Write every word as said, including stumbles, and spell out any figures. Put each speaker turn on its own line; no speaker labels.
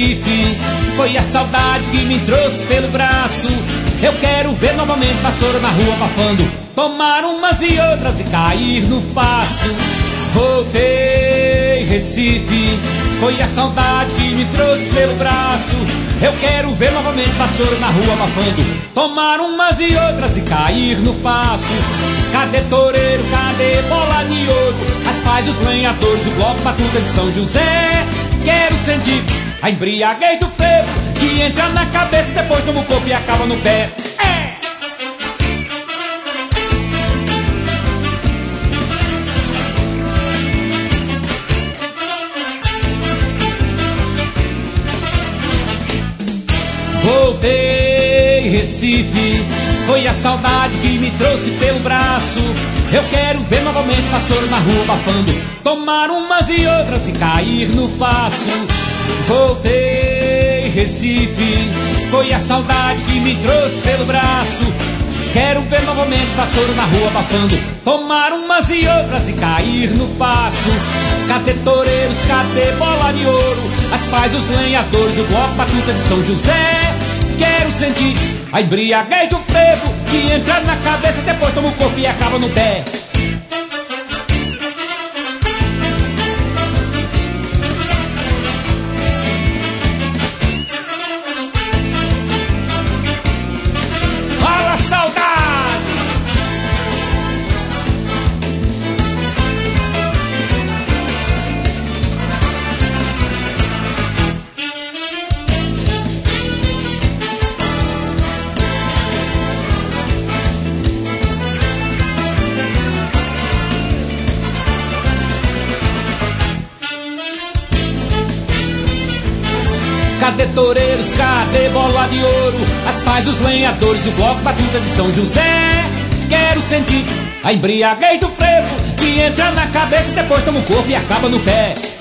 Recife, foi a saudade que me trouxe pelo braço. Eu quero ver novamente vassoura na rua abafando, tomar umas e outras e cair no passo. Voltei, Recife, foi a saudade que me trouxe pelo braço. Eu quero ver novamente vassoura na rua abafando, tomar umas e outras e cair no passo. Cadê toureiro, cadê bola de ouro, as paz, os lenhadores, o bloco batuta de São José? Quero sentir a embriaguez do frevo, que entra na cabeça, depois toma o corpo e acaba no pé. É! Voltei, Recife, foi a saudade que me trouxe pelo braço. Eu quero ver novamente vassoura na rua abafando, tomar umas e outras e cair no passo. Voltei, Recife, foi a saudade que me trouxe pelo braço. Quero ver novamente vassoura na rua abafando, tomar umas e outras e cair no passo. Cadê toureiros, cadê bola de ouro, as paz, os lenhadores, o bloco batuta de São José? Quero sentir a embriaguez do frevo, que entra na cabeça, depois toma o corpo e acaba no pé. Fala, saudade! Cadê toureiros, cadê bola de ouro, as paz, os lenhadores, o bloco batuta de São José? Quero sentir a embriaguez do frevo, que entra na cabeça, depois toma o corpo e acaba no pé.